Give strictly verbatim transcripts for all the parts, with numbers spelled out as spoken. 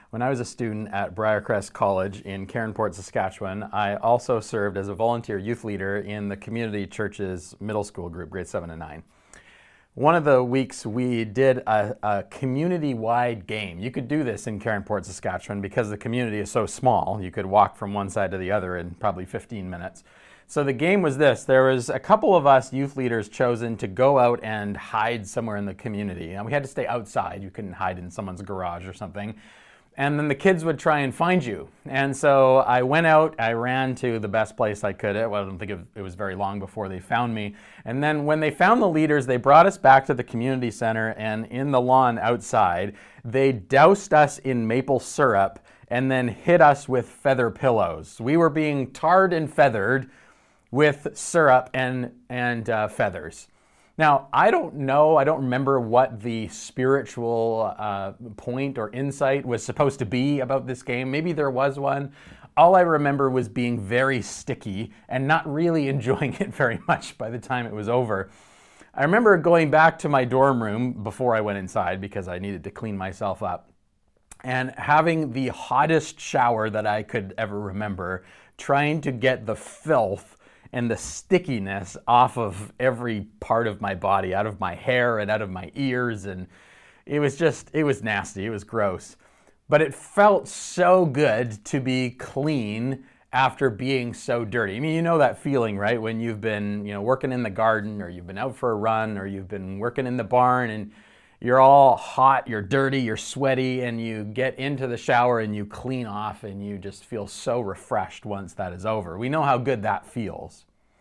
When I was a student at Briarcrest College in Cairnport, Saskatchewan, I also served as a volunteer youth leader in the community church's middle school group, grades seven and nine. One of the weeks we did a, a community-wide game. You could do this in Cairnport, Saskatchewan because the community is so small. You could walk from one side to the other in probably fifteen minutes. So the game was this. There was a couple of us youth leaders chosen to go out and hide somewhere in the community. And we had to stay outside. You couldn't hide in someone's garage or something. And then the kids would try and find you. And so I went out, I ran to the best place I could. Well, I don't think it was very long before they found me. And then when they found the leaders, they brought us back to the community center, and in the lawn outside, they doused us in maple syrup and then hit us with feather pillows. We were being tarred and feathered with syrup and, and uh, feathers. Now, I don't know, I don't remember what the spiritual uh, point or insight was supposed to be about this game. Maybe there was one. All I remember was being very sticky and not really enjoying it very much by the time it was over. I remember going back to my dorm room before I went inside because I needed to clean myself up and having the hottest shower that I could ever remember, trying to get the filth and the stickiness off of every part of my body, out of my hair and out of my ears. And it was just, it was nasty. It was gross. But it felt so good to be clean after being so dirty. I mean, you know that feeling, right? When you've been, you know, working in the garden, or you've been out for a run, or you've been working in the barn, and you're all hot, you're dirty, you're sweaty, and you get into the shower and you clean off and you just feel so refreshed once that is over. We know how good that feels.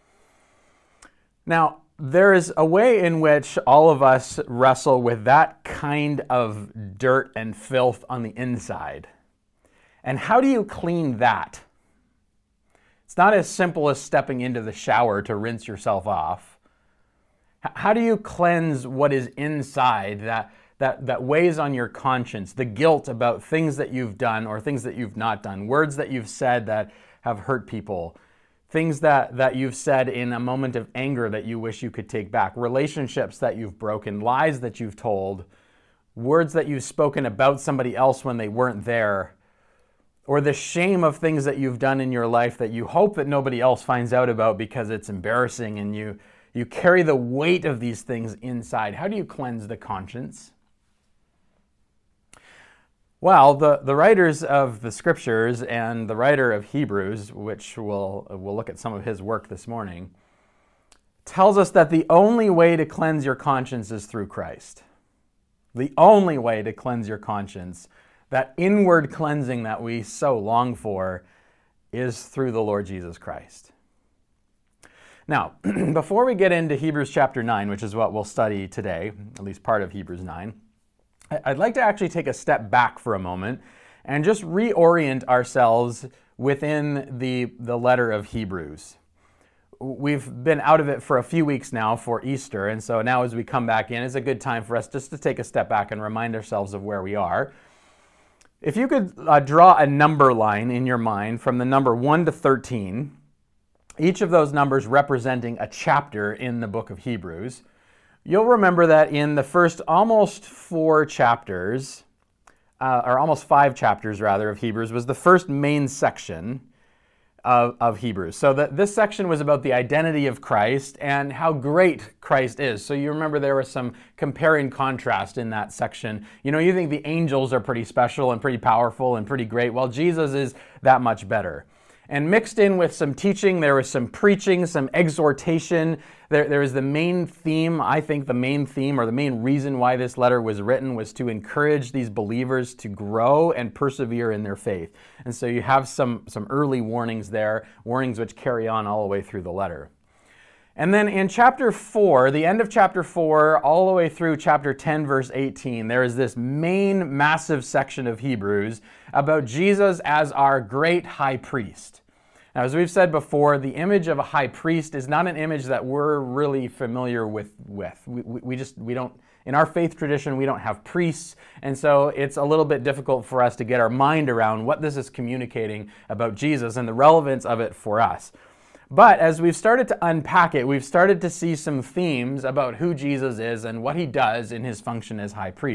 Now, there is a way in which all of us wrestle with that kind of dirt and filth on the inside. And how do you clean that? It's not as simple as stepping into the shower to rinse yourself off. How do you cleanse what is inside that, that, that weighs on your conscience, the guilt about things that you've done or things that you've not done, words that you've said that have hurt people, things that, that you've said in a moment of anger that you wish you could take back, relationships that you've broken, lies that you've told, words that you've spoken about somebody else when they weren't there, or the shame of things that you've done in your life that you hope that nobody else finds out about because it's embarrassing and you You carry the weight of these things inside. How do you cleanse the conscience? Well, the, the writers of the scriptures and the writer of Hebrews, which we'll, we'll look at some of his work this morning, tells us that the only way to cleanse your conscience is through Christ. The only way to cleanse your conscience, that inward cleansing that we so long for, is through the Lord Jesus Christ. Now, before we get into Hebrews chapter nine, which is what we'll study today, at least part of Hebrews nine, I'd like to actually take a step back for a moment and just reorient ourselves within the, the letter of Hebrews. We've been out of it for a few weeks now for Easter, and so now as we come back in, it's a good time for us just to take a step back and remind ourselves of where we are. If you could uh, draw a number line in your mind from the number one to thirteen, each of those numbers representing a chapter in the book of Hebrews, you'll remember that in the first almost four chapters, uh, or almost five chapters rather, of Hebrews, was the first main section of, of Hebrews. So that this section was about the identity of Christ and how great Christ is. So you remember there was some compare and contrast in that section. You know, you think the angels are pretty special and pretty powerful and pretty great. Well, Jesus is that much better. And mixed in with some teaching, there was some preaching, some exhortation. There, there was the main theme, I think the main theme or the main reason why this letter was written was to encourage these believers to grow and persevere in their faith. And so you have some, some early warnings there, warnings which carry on all the way through the letter. And then in chapter four, the end of chapter four, all the way through chapter ten, verse eighteen, there is this main massive section of Hebrews about Jesus as our great high priest. Now, as we've said before, the image of a high priest is not an image that we're really familiar with. with. We, we, we just, we don't, in our faith tradition, we don't have priests, and so it's a little bit difficult for us to get our mind around what this is communicating about Jesus and the relevance of it for us. But as we've started to unpack it, we've started to see some themes about who Jesus is and what he does in his function as high priest.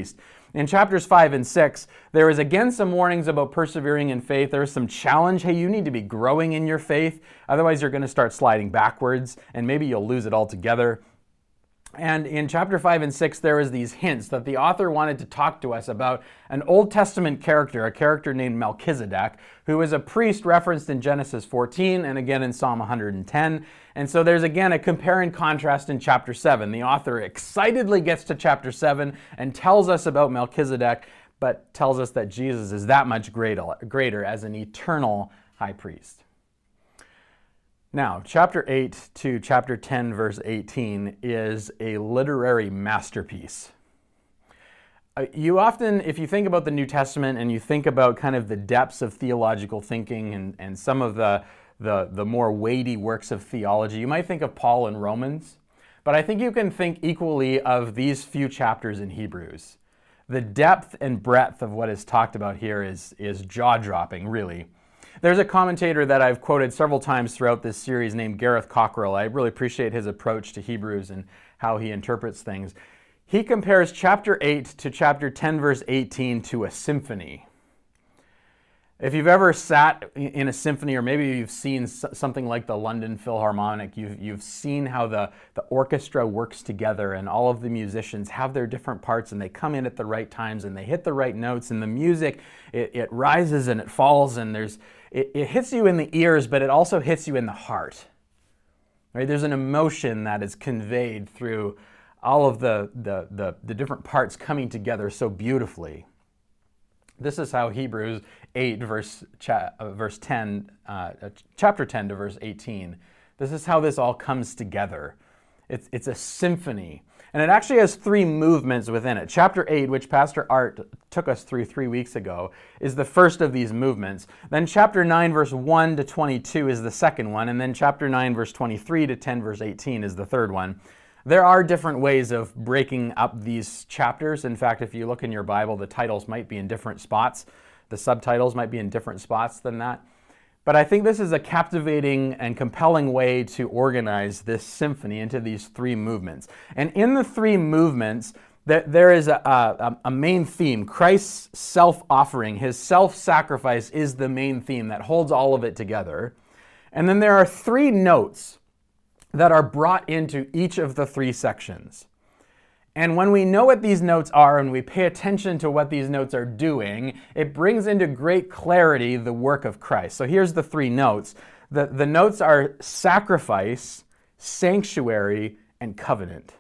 In chapters five and six, there is again some warnings about persevering in faith. There is some challenge. Hey, you need to be growing in your faith. Otherwise, you're going to start sliding backwards, and maybe you'll lose it altogether. And in chapter five and six, there is these hints that the author wanted to talk to us about an Old Testament character, a character named Melchizedek, who is a priest referenced in Genesis fourteen and again in Psalm one hundred ten. And so there's again a compare and contrast in chapter seven. The author excitedly gets to chapter seven and tells us about Melchizedek, but tells us that Jesus is that much greater, greater as an eternal high priest. Now, chapter eight to chapter ten, verse eighteen is a literary masterpiece. Uh, you often, if you think about the New Testament and you think about kind of the depths of theological thinking and, and some of the, the, the more weighty works of theology, you might think of Paul in Romans, but I think you can think equally of these few chapters in Hebrews. The depth and breadth of what is talked about here is, is jaw-dropping, really. There's a commentator that I've quoted several times throughout this series named Gareth Cockrell. I really appreciate his approach to Hebrews and how he interprets things. He compares chapter eight to chapter ten, verse eighteen to a symphony. If you've ever sat in a symphony, or maybe you've seen something like the London Philharmonic, you've, you've seen how the, the orchestra works together and all of the musicians have their different parts and they come in at the right times and they hit the right notes and the music, it, it rises and it falls and there's it, it hits you in the ears, but it also hits you in the heart. Right? There's an emotion that is conveyed through all of the, the, the, the different parts coming together so beautifully. This is how Hebrews eight, verse, cha- uh, verse ten, uh, chapter ten to verse eighteen, this is how this all comes together. It's, it's a symphony. And it actually has three movements within it. Chapter eight, which Pastor Art took us through three weeks ago, is the first of these movements. Then chapter nine, verse one to twenty-two is the second one. And then chapter nine, verse twenty-three to ten, verse eighteen is the third one. There are different ways of breaking up these chapters. In fact, if you look in your Bible, the titles might be in different spots. The subtitles might be in different spots than that. But I think this is a captivating and compelling way to organize this symphony into these three movements. And in the three movements, there is a, a, a main theme. Christ's self-offering, his self-sacrifice is the main theme that holds all of it together. And then there are three notes that are brought into each of the three sections. And when we know what these notes are and we pay attention to what these notes are doing, it brings into great clarity the work of Christ. So here's the three notes. The, the notes are sacrifice, sanctuary, and covenant.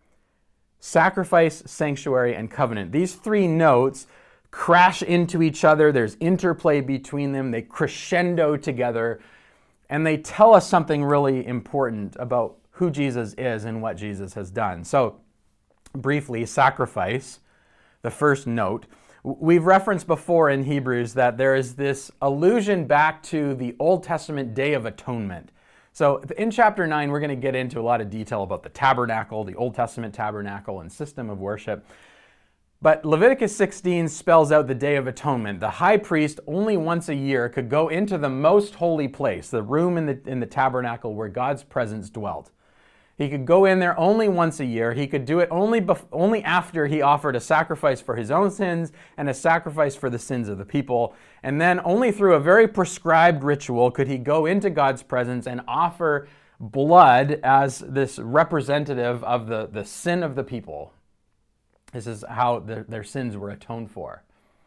Sacrifice, sanctuary, and covenant. These three notes crash into each other. There's interplay between them. They crescendo together. And they tell us something really important about who Jesus is and what Jesus has done. So, briefly, sacrifice, the first note. We've referenced before in Hebrews that there is this allusion back to the Old Testament Day of Atonement. So in chapter nine, we're going to get into a lot of detail about the tabernacle, the Old Testament tabernacle and system of worship. But Leviticus sixteen spells out the Day of Atonement. The high priest only once a year could go into the most holy place, the room in the, in the tabernacle where God's presence dwelt. He could go in there only once a year. He could do it only, bef- only after he offered a sacrifice for his own sins and a sacrifice for the sins of the people. And then only through a very prescribed ritual could he go into God's presence and offer blood as this representative of the, the sin of the people. This is how the, their sins were atoned for.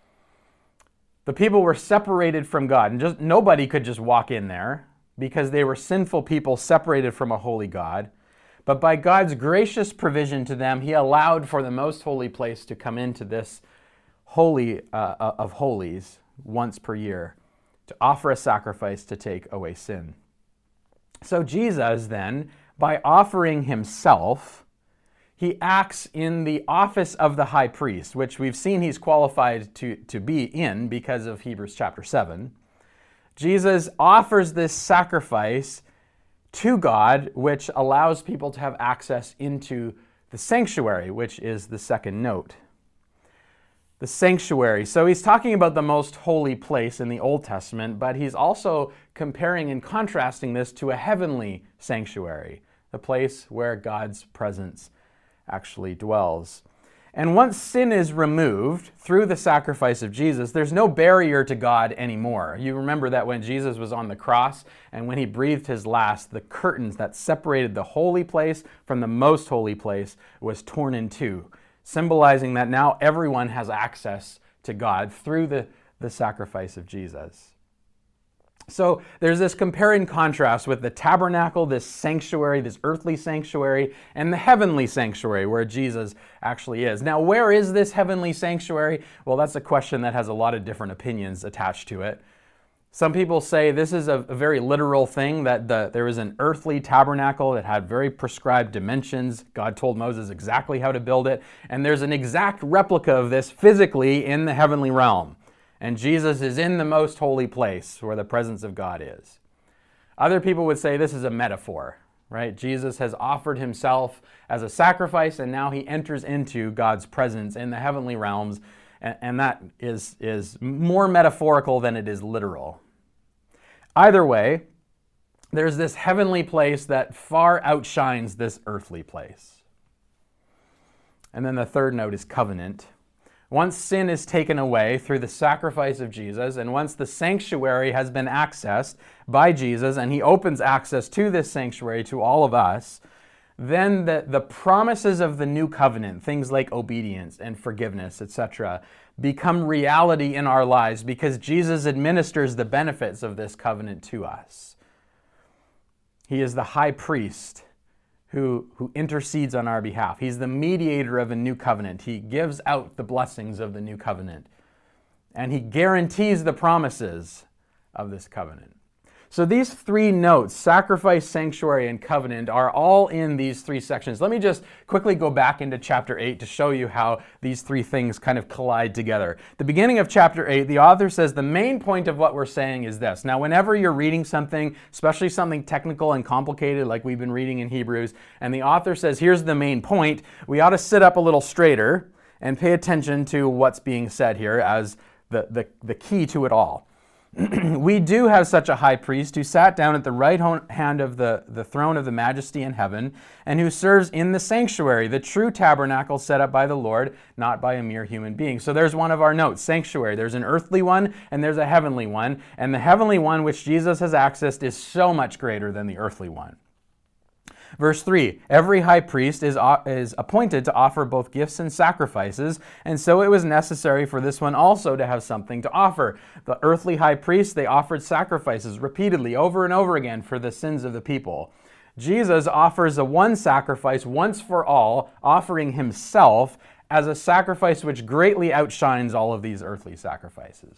The people were separated from God, and just nobody could just walk in there because they were sinful people separated from a holy God. But by God's gracious provision to them, he allowed for the most holy place to come into this holy uh, of holies once per year to offer a sacrifice to take away sin. So Jesus then, by offering himself, he acts in the office of the high priest, which we've seen he's qualified to, to be in because of Hebrews chapter seven. Jesus offers this sacrifice to God, which allows people to have access into the sanctuary, which is the second note. The sanctuary. So he's talking about the most holy place in the Old Testament, but he's also comparing and contrasting this to a heavenly sanctuary, the place where God's presence actually dwells. And once sin is removed through the sacrifice of Jesus, there's no barrier to God anymore. You remember that when Jesus was on the cross and when he breathed his last, the curtains that separated the holy place from the most holy place was torn in two, symbolizing that now everyone has access to God through the, the sacrifice of Jesus. So there's this compare and contrast with the tabernacle, this sanctuary, this earthly sanctuary, and the heavenly sanctuary where Jesus actually is. Now, where is this heavenly sanctuary? Well, that's a question that has a lot of different opinions attached to it. Some people say this is a, a very literal thing, that the, there was an earthly tabernacle that had very prescribed dimensions. God told Moses exactly how to build it, and there's an exact replica of this physically in the heavenly realm. And Jesus is in the most holy place where the presence of God is. Other people would say this is a metaphor, right? Jesus has offered himself as a sacrifice, and now he enters into God's presence in the heavenly realms, and, and that is, is more metaphorical than it is literal. Either way, there's this heavenly place that far outshines this earthly place. And then the third note is covenant. Once sin is taken away through the sacrifice of Jesus, and once the sanctuary has been accessed by Jesus, and he opens access to this sanctuary to all of us, then the, the promises of the new covenant, things like obedience and forgiveness, et cetera, become reality in our lives because Jesus administers the benefits of this covenant to us. He is the high priest Who, who intercedes on our behalf. He's the mediator of a new covenant. He gives out the blessings of the new covenant. And he guarantees the promises of this covenant. So these three notes, sacrifice, sanctuary, and covenant, are all in these three sections. Let me just quickly go back into chapter eight to show you how these three things kind of collide together. The beginning of chapter eight, the author says the main point of what we're saying is this. Now, whenever you're reading something, especially something technical and complicated like we've been reading in Hebrews, and the author says, here's the main point, we ought to sit up a little straighter and pay attention to what's being said here as the, the, the key to it all. We do have such a high priest who sat down at the right hand of the, the throne of the majesty in heaven, and who serves in the sanctuary, the true tabernacle set up by the Lord, not by a mere human being. So there's one of our notes, sanctuary. There's an earthly one and there's a heavenly one, and the heavenly one which Jesus has accessed is so much greater than the earthly one. Verse three, every high priest is, is appointed to offer both gifts and sacrifices, and so it was necessary for this one also to have something to offer. The earthly high priests, they offered sacrifices repeatedly over and over again for the sins of the people. Jesus offers a one sacrifice once for all, offering himself as a sacrifice which greatly outshines all of these earthly sacrifices.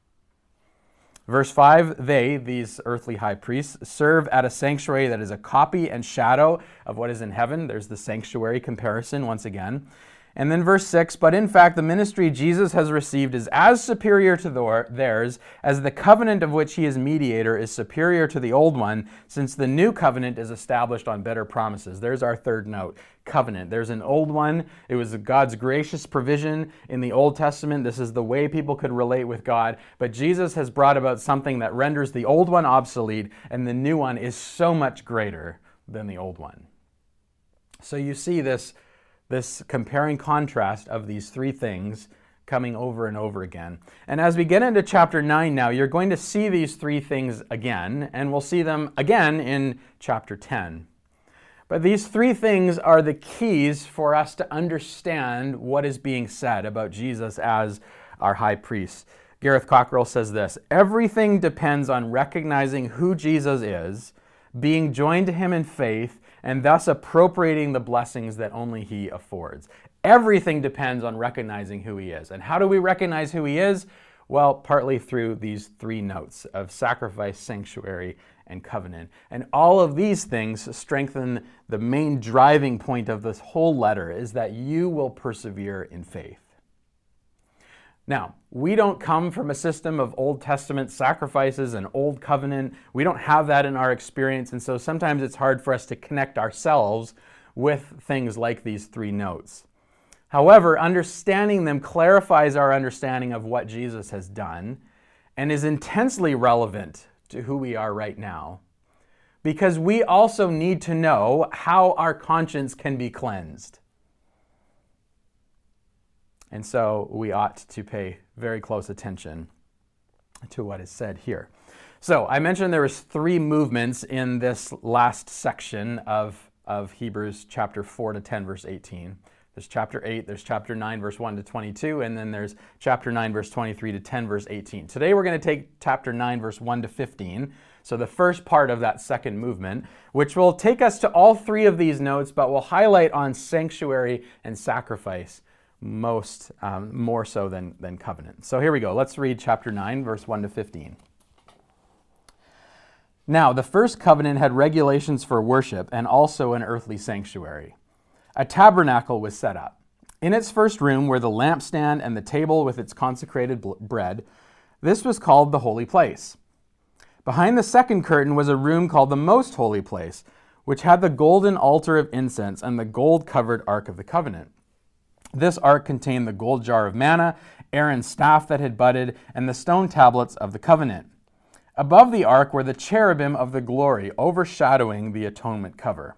Verse five, they, these earthly high priests, serve at a sanctuary that is a copy and shadow of what is in heaven. There's the sanctuary comparison once again. And then verse six, but in fact the ministry Jesus has received is as superior to theirs as the covenant of which he is mediator is superior to the old one, since the new covenant is established on better promises. There's our third note, covenant. There's an old one. It was God's gracious provision in the Old Testament. This is the way people could relate with God. But Jesus has brought about something that renders the old one obsolete, and the new one is so much greater than the old one. So you see this This comparing contrast of these three things coming over and over again. And as we get into chapter nine now, you're going to see these three things again, and we'll see them again in chapter ten. But these three things are the keys for us to understand what is being said about Jesus as our high priest. Gareth Cockrell says this, everything depends on recognizing who Jesus is, being joined to him in faith, and thus appropriating the blessings that only he affords. Everything depends on recognizing who he is. And how do we recognize who he is? Well, partly through these three notes of sacrifice, sanctuary, and covenant. And all of these things strengthen the main driving point of this whole letter, is that you will persevere in faith. Now, we don't come from a system of Old Testament sacrifices and Old Covenant. We don't have that in our experience, and so sometimes it's hard for us to connect ourselves with things like these three notes. However, understanding them clarifies our understanding of what Jesus has done and is intensely relevant to who we are right now, because we also need to know how our conscience can be cleansed. And so we ought to pay very close attention to what is said here. So I mentioned there was three movements in this last section of, of Hebrews chapter four to ten, verse eighteen. There's chapter eight, there's chapter nine, verse one to twenty-two, and then there's chapter nine, verse twenty-three to ten, verse eighteen. Today we're going to take chapter nine, verse one to fifteen, so the first part of that second movement, which will take us to all three of these notes, but will highlight on sanctuary and sacrifice most, um, more so than, than covenant. So here we go. Let's read chapter nine, verse one to fifteen. Now, the first covenant had regulations for worship and also an earthly sanctuary. A tabernacle was set up. In its first room were the lampstand and the table with its consecrated bread. This was called the holy place. Behind the second curtain was a room called the most holy place, which had the golden altar of incense and the gold-covered ark of the covenant. This ark contained the gold jar of manna, Aaron's staff that had budded, and the stone tablets of the covenant. Above the ark were the cherubim of the glory, overshadowing the atonement cover.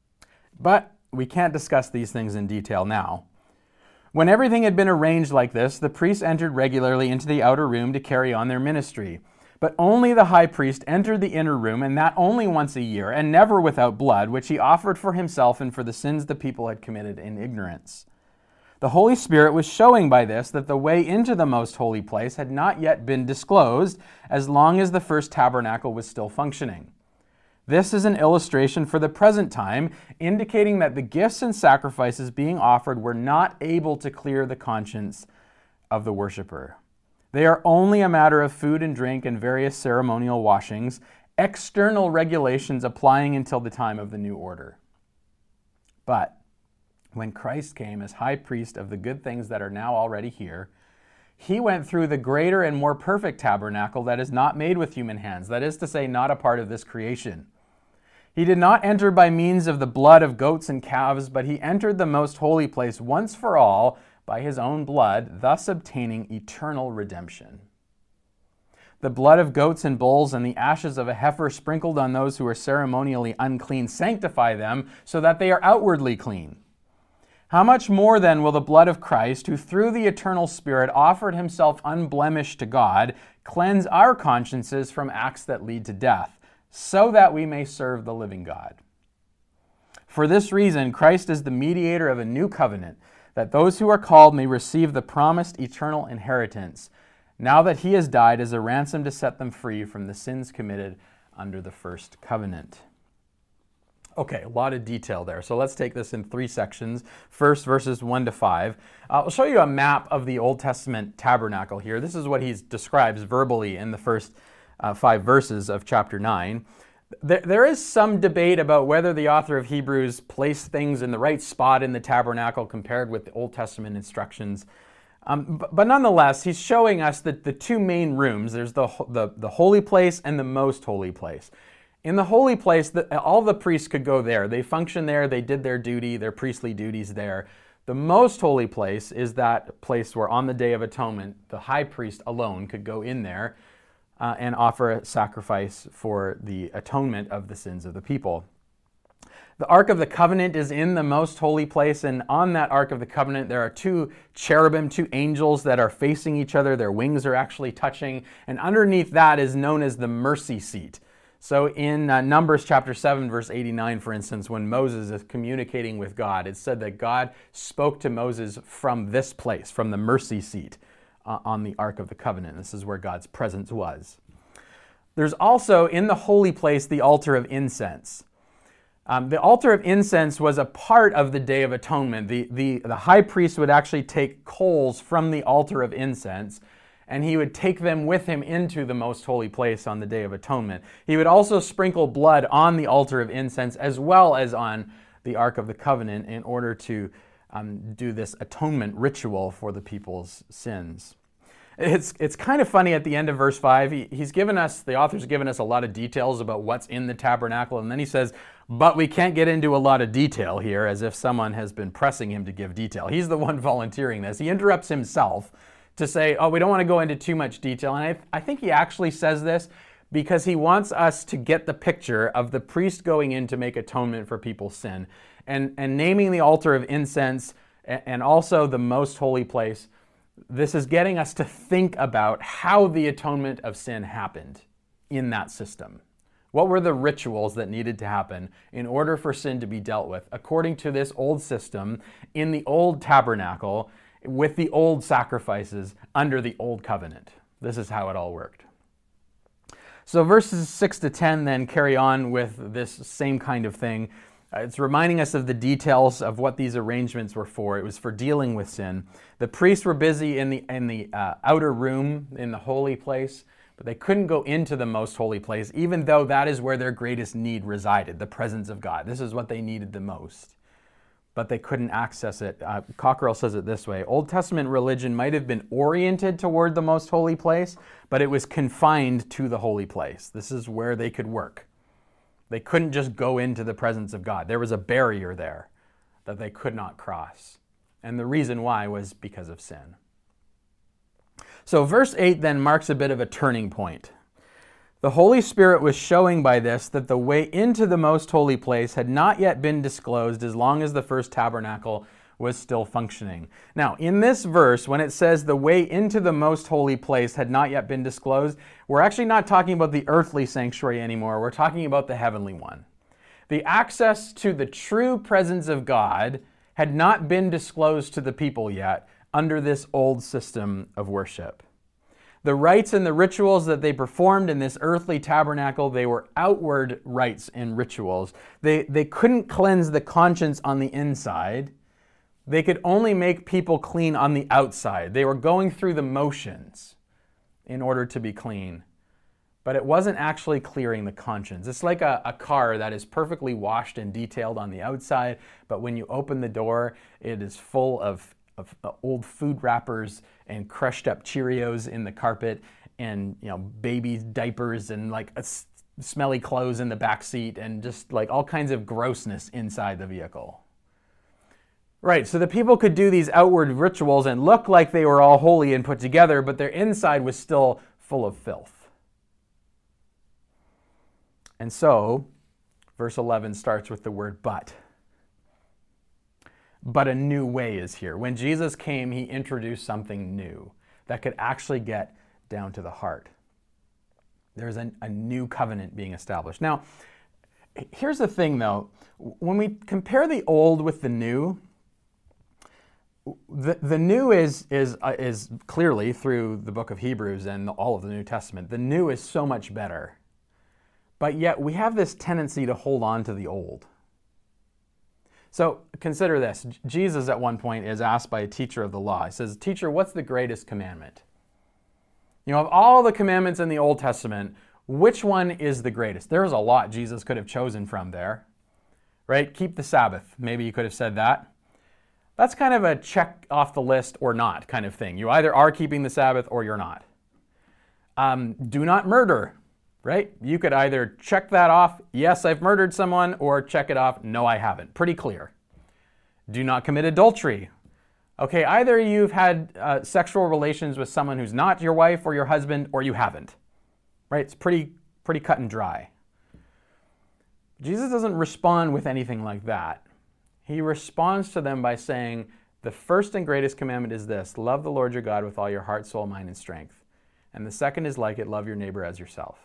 But we can't discuss these things in detail now. When everything had been arranged like this, the priests entered regularly into the outer room to carry on their ministry. But only the high priest entered the inner room, and that only once a year, and never without blood, which he offered for himself and for the sins the people had committed in ignorance. The Holy Spirit was showing by this that the way into the most holy place had not yet been disclosed, as long as the first tabernacle was still functioning. This is an illustration for the present time, indicating that the gifts and sacrifices being offered were not able to clear the conscience of the worshiper. They are only a matter of food and drink and various ceremonial washings, external regulations applying until the time of the new order. But when Christ came as high priest of the good things that are now already here, he went through the greater and more perfect tabernacle that is not made with human hands, that is to say, not a part of this creation. He did not enter by means of the blood of goats and calves, but he entered the most holy place once for all by his own blood, thus obtaining eternal redemption. The blood of goats and bulls and the ashes of a heifer sprinkled on those who are ceremonially unclean sanctify them so that they are outwardly clean. How much more then will the blood of Christ, who through the eternal Spirit offered himself unblemished to God, cleanse our consciences from acts that lead to death, so that we may serve the living God? For this reason, Christ is the mediator of a new covenant, that those who are called may receive the promised eternal inheritance, now that he has died as a ransom to set them free from the sins committed under the first covenant. Okay, a lot of detail there. So let's take this in three sections. First, verses one to five. Uh, I'll show you a map of the Old Testament tabernacle here. This is what he describes verbally in the first uh, five verses of chapter nine. There, there is some debate about whether the author of Hebrews placed things in the right spot in the tabernacle compared with the Old Testament instructions. Um, but, but nonetheless, he's showing us that the two main rooms, there's the, the, the holy place and the most holy place. In the holy place, the, all the priests could go there. They functioned there. They did their duty, their priestly duties there. The most holy place is that place where on the Day of Atonement, the high priest alone could go in there uh, and offer a sacrifice for the atonement of the sins of the people. The Ark of the Covenant is in the most holy place, and on that Ark of the Covenant there are two cherubim, two angels that are facing each other. Their wings are actually touching, and underneath that is known as the mercy seat. So in uh, Numbers chapter seven, verse eighty-nine, for instance, when Moses is communicating with God, it said that God spoke to Moses from this place, from the mercy seat uh, on the Ark of the Covenant. This is where God's presence was. There's also in the holy place the altar of incense. Um, the altar of incense was a part of the Day of Atonement. The, the, the high priest would actually take coals from the altar of incense, and he would take them with him into the most holy place on the Day of Atonement. He would also sprinkle blood on the altar of incense as well as on the Ark of the Covenant in order to um, do this atonement ritual for the people's sins. It's it's kind of funny at the end of verse five. He, he's given us, the author's given us a lot of details about what's in the tabernacle, and then he says, but we can't get into a lot of detail here, as if someone has been pressing him to give detail. He's the one volunteering this. He interrupts himself to say, oh, we don't want to go into too much detail. And I, I think he actually says this because he wants us to get the picture of the priest going in to make atonement for people's sin. And, and naming the altar of incense and also the most holy place. This is getting us to think about how the atonement of sin happened in that system. What were the rituals that needed to happen in order for sin to be dealt with according to this old system in the old tabernacle with the old sacrifices under the old covenant? This is how it all worked. So verses six to ten then carry on with this same kind of thing. Uh, it's reminding us of the details of what these arrangements were for. It was for dealing with sin. The priests were busy in the in the uh, outer room, in the holy place, but they couldn't go into the most holy place, even though that is where their greatest need resided, the presence of God. This is what they needed the most. But they couldn't access it. Uh, Cockrell says it this way: Old Testament religion might have been oriented toward the most holy place, but it was confined to the holy place. This is where they could work. They couldn't just go into the presence of God. There was a barrier there that they could not cross. And the reason why was because of sin. So verse eight then marks a bit of a turning point. The Holy Spirit was showing by this that the way into the most holy place had not yet been disclosed as long as the first tabernacle was still functioning. Now, in this verse, when it says the way into the most holy place had not yet been disclosed, we're actually not talking about the earthly sanctuary anymore. We're talking about the heavenly one. The access to the true presence of God had not been disclosed to the people yet under this old system of worship. The rites and the rituals that they performed in this earthly tabernacle, they were outward rites and rituals. They, they couldn't cleanse the conscience on the inside. They could only make people clean on the outside. They were going through the motions in order to be clean. But it wasn't actually clearing the conscience. It's like a, a car that is perfectly washed and detailed on the outside, but when you open the door, it is full of of old food wrappers and crushed up Cheerios in the carpet and, you know, baby diapers and like a s- smelly clothes in the back seat and just like all kinds of grossness inside the vehicle. Right, so the people could do these outward rituals and look like they were all holy and put together, but their inside was still full of filth. And so, verse eleven starts with the word but. But a new way is here. When Jesus came, he introduced something new that could actually get down to the heart. There's a, a new covenant being established. Now, here's the thing though. When we compare the old with the new, the, the new is, is, uh, is clearly through the book of Hebrews and all of the New Testament. The new is so much better. But yet we have this tendency to hold on to the old. So consider this. Jesus at one point is asked by a teacher of the law. He says, "Teacher, what's the greatest commandment?" You know, of all the commandments in the Old Testament, which one is the greatest? There's a lot Jesus could have chosen from there, right? Keep the Sabbath. Maybe you could have said that. That's kind of a check off the list or not kind of thing. You either are keeping the Sabbath or you're not. Um, do not murder, right? You could either check that off, yes, I've murdered someone, or check it off, no, I haven't. Pretty clear. Do not commit adultery. Okay, either you've had uh, sexual relations with someone who's not your wife or your husband, or you haven't. Right? It's pretty, pretty cut and dry. Jesus doesn't respond with anything like that. He responds to them by saying, the first and greatest commandment is this: love the Lord your God with all your heart, soul, mind, and strength. And the second is like it: love your neighbor as yourself.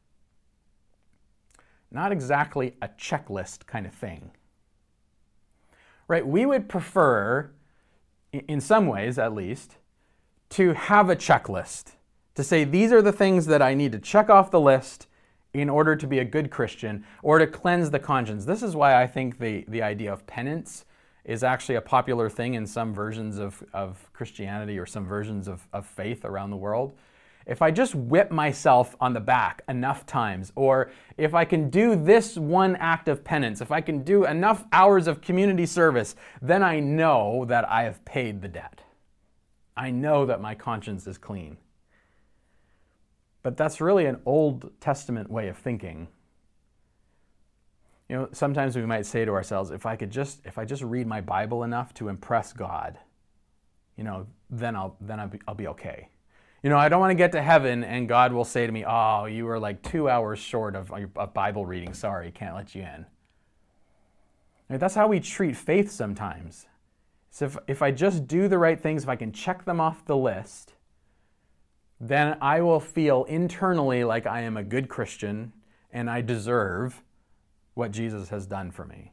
Not exactly a checklist kind of thing. Right? We would prefer, in some ways at least, to have a checklist. To say, these are the things that I need to check off the list in order to be a good Christian or to cleanse the conscience. This is why I think the, the idea of penance is actually a popular thing in some versions of, of Christianity or some versions of, of faith around the world. If I just whip myself on the back enough times, or if I can do this one act of penance, if I can do enough hours of community service, then I know that I have paid the debt. I know that my conscience is clean. But that's really an Old Testament way of thinking. You know, sometimes we might say to ourselves, if I could just, if I just read my Bible enough to impress God, you know, then I'll, then I'll be, I'll be okay. You know, I don't want to get to heaven and God will say to me, oh, you were like two hours short of a Bible reading. Sorry, can't let you in. Right? That's how we treat faith sometimes. So if, if I just do the right things, if I can check them off the list, then I will feel internally like I am a good Christian and I deserve what Jesus has done for me.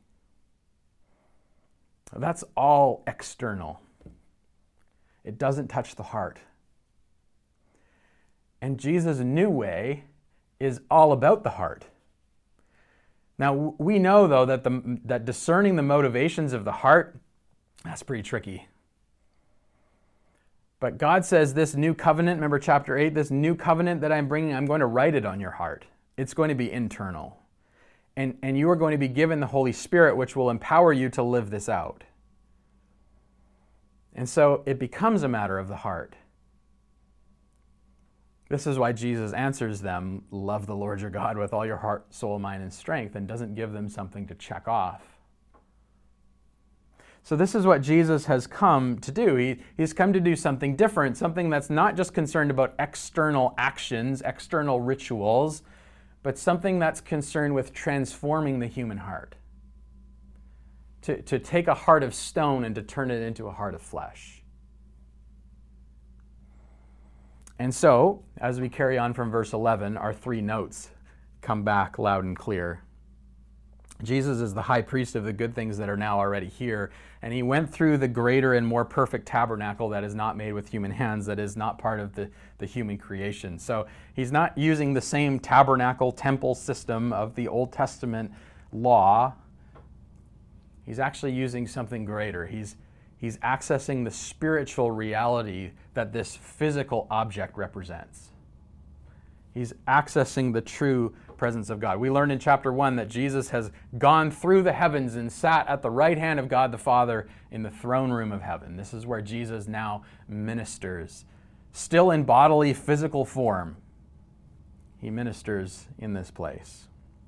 That's all external. It doesn't touch the heart. And Jesus' new way is all about the heart. Now, we know, though, that, the, that discerning the motivations of the heart, that's pretty tricky. But God says this new covenant, remember chapter eight, this new covenant that I'm bringing, I'm going to write it on your heart. It's going to be internal. And, and you are going to be given the Holy Spirit, which will empower you to live this out. And so it becomes a matter of the heart. This is why Jesus answers them, love the Lord your God with all your heart, soul, mind, and strength, and doesn't give them something to check off. So this is what Jesus has come to do. He, he's come to do something different, something that's not just concerned about external actions, external rituals, but something that's concerned with transforming the human heart. To, to take a heart of stone and to turn it into a heart of flesh. And so, as we carry on from verse eleven, our three notes come back loud and clear. Jesus is the high priest of the good things that are now already here, and he went through the greater and more perfect tabernacle that is not made with human hands, that is not part of the, the human creation. So he's not using the same tabernacle temple system of the Old Testament law. He's actually using something greater. He's, he's accessing the spiritual reality that this physical object represents. He's accessing the true presence of God. We learned in chapter one that Jesus has gone through the heavens and sat at the right hand of God the Father in the throne room of heaven. This is where Jesus now ministers. Still in bodily, physical form, he ministers in this place.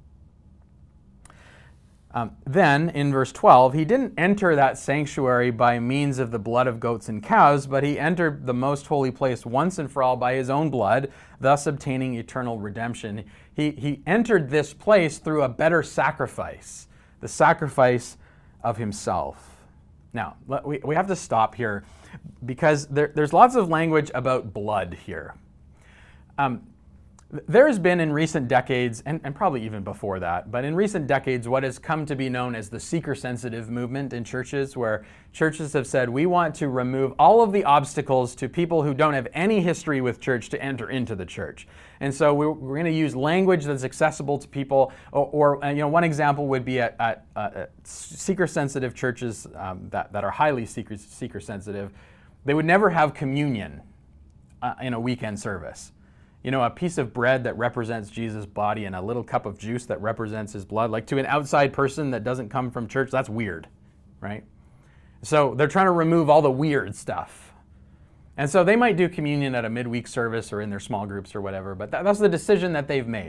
Um, then, in verse twelve, he didn't enter that sanctuary by means of the blood of goats and cows, but he entered the most holy place once and for all by his own blood, thus obtaining eternal redemption. He, he entered this place through a better sacrifice, the sacrifice of himself. Now, we, we have to stop here because there, there's lots of language about blood here. Um, There has been in recent decades, and, and probably even before that, but in recent decades, what has come to be known as the seeker-sensitive movement in churches, where churches have said, we want to remove all of the obstacles to people who don't have any history with church to enter into the church. And so we're, we're going to use language that's accessible to people, or, or uh, you know, one example would be at, at, uh, at seeker-sensitive churches um, that, that are highly seeker, seeker-sensitive. They would never have communion uh, in a weekend service. You know, a piece of bread that represents Jesus' body and a little cup of juice that represents his blood, like to an outside person that doesn't come from church, that's weird, right? So they're trying to remove all the weird stuff. And so they might do communion at a midweek service or in their small groups or whatever, but that, that's the decision that they've made.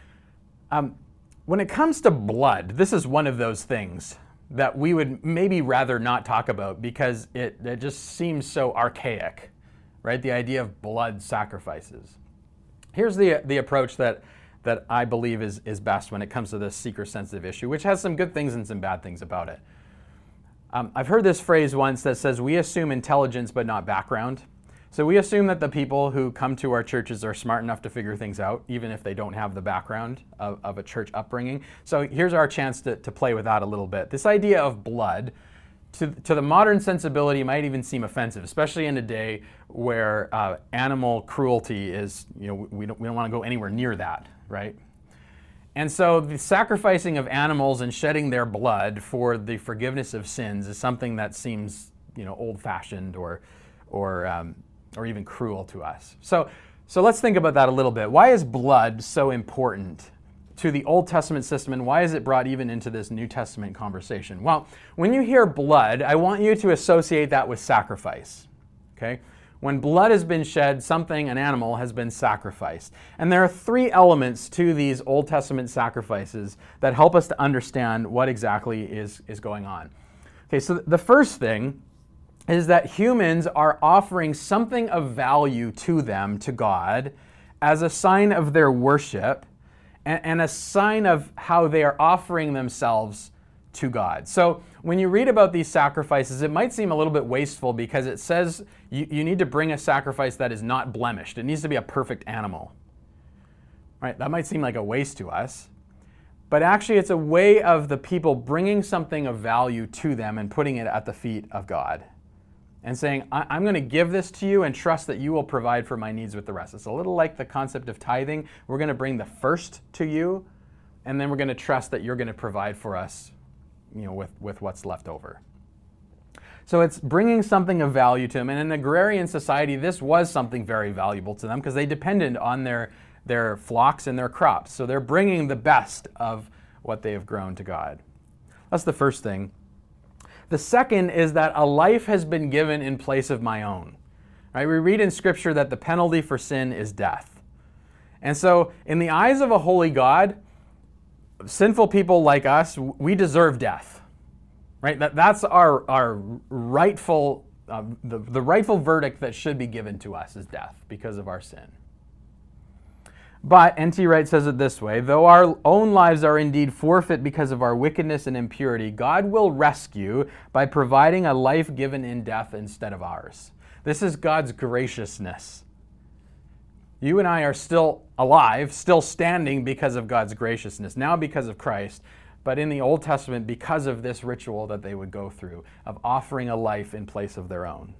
Um, when it comes to blood, this is one of those things that we would maybe rather not talk about because it, it just seems so archaic, right? The idea of blood sacrifices. Here's the the approach that, that I believe is, is best when it comes to this seeker-sensitive issue, which has some good things and some bad things about it. Um, I've heard this phrase once that says, we assume intelligence but not background. So we assume that the people who come to our churches are smart enough to figure things out, even if they don't have the background of, of a church upbringing. So here's our chance to, to play with that a little bit. This idea of blood, To, to the modern sensibility, might even seem offensive, especially in a day where uh, animal cruelty is, you know, we don't, we don't want to go anywhere near that, right? And so the sacrificing of animals and shedding their blood for the forgiveness of sins is something that seems, you know, old-fashioned or, or, um, or even cruel to us. So, so let's think about that a little bit. Why is blood so important to the Old Testament system, and why is it brought even into this New Testament conversation? Well, when you hear blood, I want you to associate that with sacrifice, okay? When blood has been shed, something, an animal, has been sacrificed. And there are three elements to these Old Testament sacrifices that help us to understand what exactly is, is going on. Okay, so the first thing is that humans are offering something of value to them, to God, as a sign of their worship, and a sign of how they are offering themselves to God. So when you read about these sacrifices, it might seem a little bit wasteful because it says you, you need to bring a sacrifice that is not blemished. It needs to be a perfect animal. Right? That might seem like a waste to us. But actually, it's a way of the people bringing something of value to them and putting it at the feet of God. And saying, I'm going to give this to you and trust that you will provide for my needs with the rest. It's a little like the concept of tithing. We're going to bring the first to you, and then we're going to trust that you're going to provide for us, you know, with, with what's left over. So it's bringing something of value to them. And in an agrarian society, this was something very valuable to them because they depended on their their flocks and their crops. So they're bringing the best of what they have grown to God. That's the first thing. The second is that a life has been given in place of my own. Right? We read in Scripture that the penalty for sin is death. And so in the eyes of a holy God, sinful people like us, we deserve death. Right? That, that's our, our rightful, uh, the, the rightful verdict that should be given to us is death because of our sin. But N T Wright says it this way, though our own lives are indeed forfeit because of our wickedness and impurity, God will rescue by providing a life given in death instead of ours. This is God's graciousness. You and I are still alive, still standing because of God's graciousness, now because of Christ, but in the Old Testament because of this ritual that they would go through of offering a life in place of their own.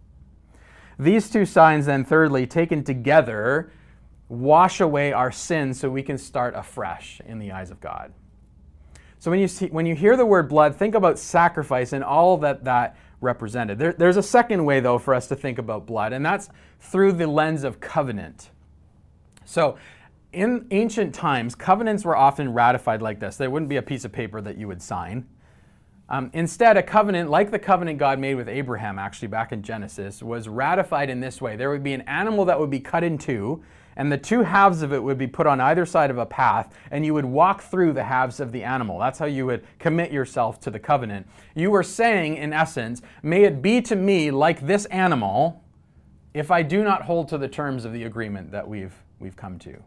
These two signs then, thirdly, taken together, wash away our sins so we can start afresh in the eyes of God. So when you see, when you hear the word blood, think about sacrifice and all that that represented. There, there's a second way, though, for us to think about blood, and that's through the lens of covenant. So in ancient times, covenants were often ratified like this. There wouldn't be a piece of paper that you would sign. Um, instead, a covenant, like the covenant God made with Abraham, actually back in Genesis, was ratified in this way. There would be an animal that would be cut in two, and the two halves of it would be put on either side of a path, and you would walk through the halves of the animal. That's how you would commit yourself to the covenant. You were saying, in essence, may it be to me like this animal if I do not hold to the terms of the agreement that we've, we've come to.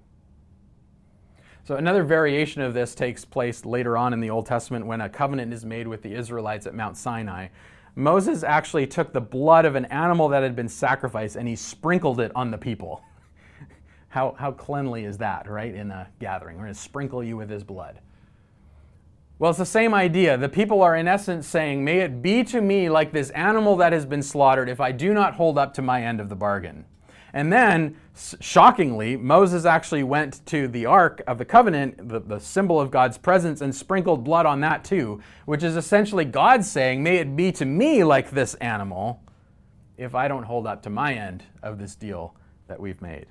So another variation of this takes place later on in the Old Testament when a covenant is made with the Israelites at Mount Sinai. Moses actually took the blood of an animal that had been sacrificed and he sprinkled it on the people. How, how cleanly is that, right, in a gathering? We're going to sprinkle you with his blood. Well, it's the same idea. The people are in essence saying, may it be to me like this animal that has been slaughtered if I do not hold up to my end of the bargain. And then, shockingly, Moses actually went to the Ark of the Covenant, the, the symbol of God's presence, and sprinkled blood on that too, which is essentially God saying, may it be to me like this animal if I don't hold up to my end of this deal that we've made.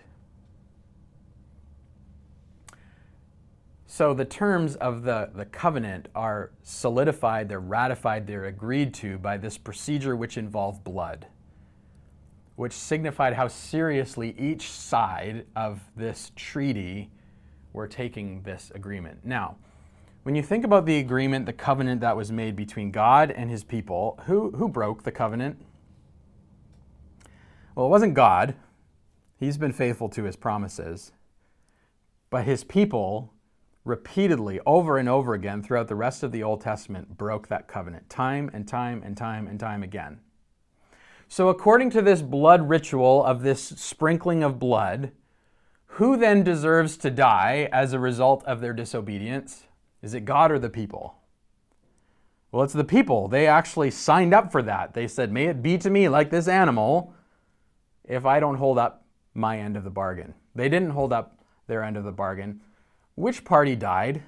So the terms of the, the covenant are solidified, they're ratified, they're agreed to by this procedure which involved blood, which signified how seriously each side of this treaty were taking this agreement. Now, when you think about the agreement, the covenant that was made between God and his people, who, who broke the covenant? Well, it wasn't God. He's been faithful to his promises. But his people repeatedly, over and over again, throughout the rest of the Old Testament, broke that covenant time and time and time and time again. So according to this blood ritual of this sprinkling of blood, who then deserves to die as a result of their disobedience? Is it God or the people? Well, it's the people. They actually signed up for that. They said, may it be to me like this animal if I don't hold up my end of the bargain. They didn't hold up their end of the bargain. Which party died?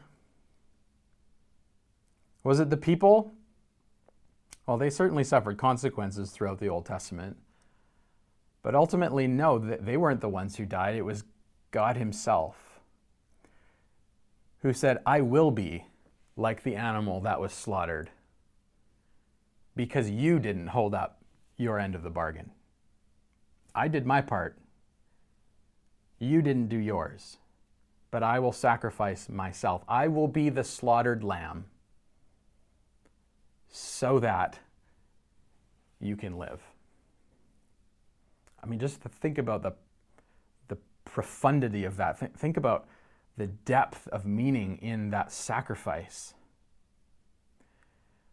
Was it the people? Well, they certainly suffered consequences throughout the Old Testament. But ultimately, no, they weren't the ones who died. It was God himself who said, I will be like the animal that was slaughtered because you didn't hold up your end of the bargain. I did my part. You didn't do yours. But I will sacrifice myself. I will be the slaughtered lamb so that you can live. I mean, just to think about the, the profundity of that. Th- think about the depth of meaning in that sacrifice.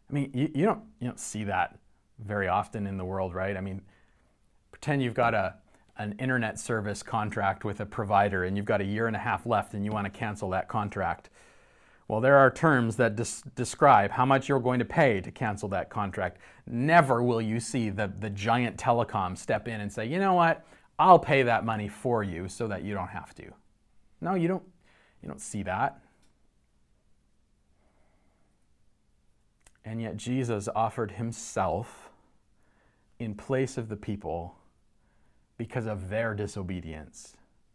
I mean, you, you don't you don't see that very often in the world, right? I mean, pretend you've got a an internet service contract with a provider and you've got a year and a half left and you want to cancel that contract. Well, there are terms that des- describe how much you're going to pay to cancel that contract. Never will you see the, the giant telecom step in and say, you know what, I'll pay that money for you so that you don't have to. No, you don't, you don't see that. And yet Jesus offered himself in place of the people because of their disobedience.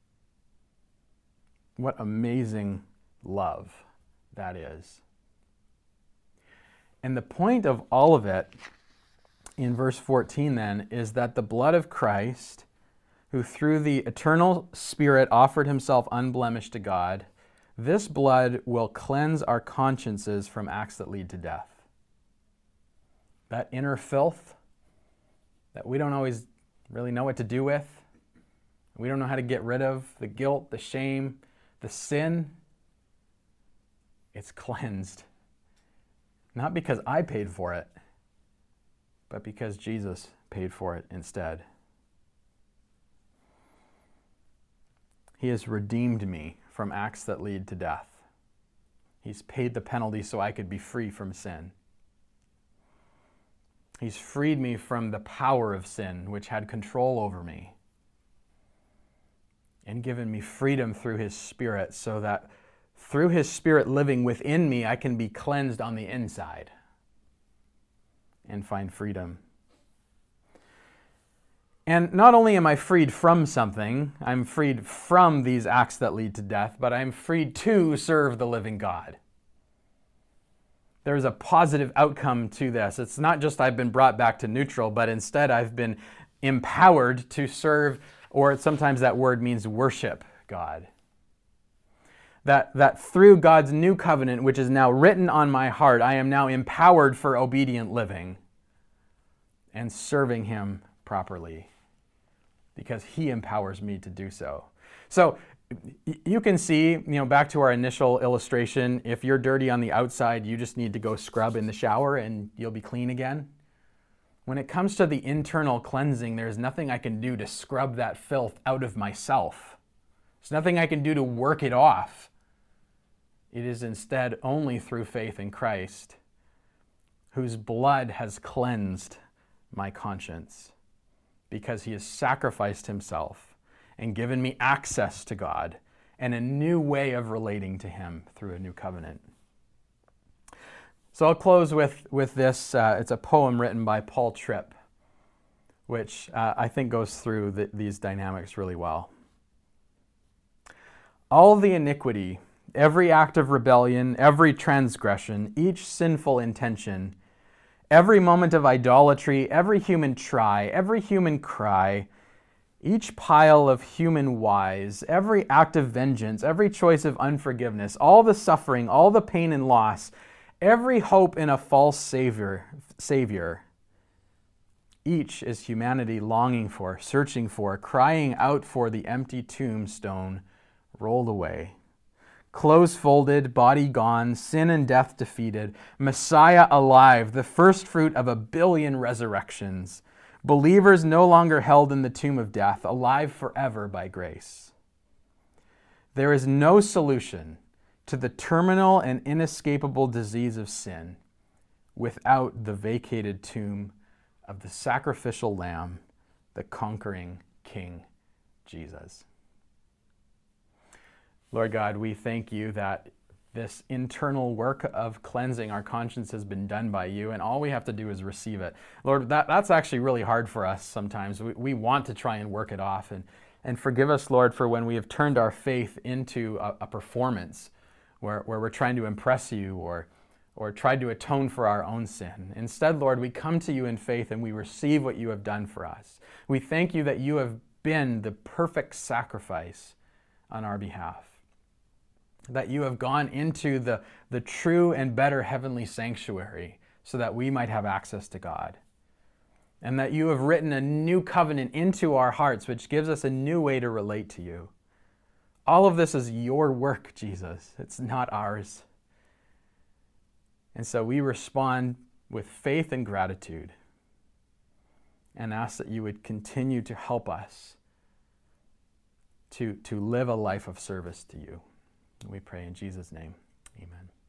What amazing love that is. And the point of all of it in verse fourteen then is that the blood of Christ, who through the eternal Spirit offered himself unblemished to God, this blood will cleanse our consciences from acts that lead to death. That inner filth that we don't always really know what to do with. We don't know how to get rid of the guilt, the shame, the sin. It's cleansed. Not because I paid for it, but because Jesus paid for it instead. He has redeemed me from acts that lead to death. He's paid the penalty so I could be free from sin. He's freed me from the power of sin, which had control over me, and given me freedom through his Spirit so that through his Spirit living within me, I can be cleansed on the inside and find freedom. And not only am I freed from something, I'm freed from these acts that lead to death, but I'm freed to serve the living God. There's a positive outcome to this. It's not just I've been brought back to neutral, but instead I've been empowered to serve, or sometimes that word means worship God. That, that through God's new covenant, which is now written on my heart, I am now empowered for obedient living and serving him properly because he empowers me to do so. So you can see, you know, back to our initial illustration, if you're dirty on the outside, you just need to go scrub in the shower and you'll be clean again. When it comes to the internal cleansing, there's nothing I can do to scrub that filth out of myself. There's nothing I can do to work it off. It is instead only through faith in Christ, whose blood has cleansed my conscience, because he has sacrificed himself and given me access to God and a new way of relating to him through a new covenant. So I'll close with, with this. Uh, it's a poem written by Paul Tripp, which uh, I think goes through the, these dynamics really well. All the iniquity, every act of rebellion, every transgression, each sinful intention, every moment of idolatry, every human try, every human cry, each pile of human whys, every act of vengeance, every choice of unforgiveness, all the suffering, all the pain and loss, every hope in a false savior, savior, each is humanity longing for, searching for, crying out for the empty tombstone rolled away. Clothes folded, body gone, sin and death defeated, Messiah alive, the first fruit of a billion resurrections, believers no longer held in the tomb of death, alive forever by grace. There is no solution to the terminal and inescapable disease of sin without the vacated tomb of the sacrificial lamb, the conquering King Jesus. Lord God, we thank you that this internal work of cleansing our conscience has been done by you, and all we have to do is receive it. Lord, that, that's actually really hard for us sometimes. We, we want to try and work it off, and, and forgive us, Lord, for when we have turned our faith into a, a performance where, where we're trying to impress you or, or tried to atone for our own sin. Instead, Lord, we come to you in faith and we receive what you have done for us. We thank you that you have been the perfect sacrifice on our behalf, that you have gone into the, the true and better heavenly sanctuary so that we might have access to God, and that you have written a new covenant into our hearts, which gives us a new way to relate to you. All of this is your work, Jesus. It's not ours. And so we respond with faith and gratitude, and ask that you would continue to help us to, to live a life of service to you. We pray in Jesus' name. Amen.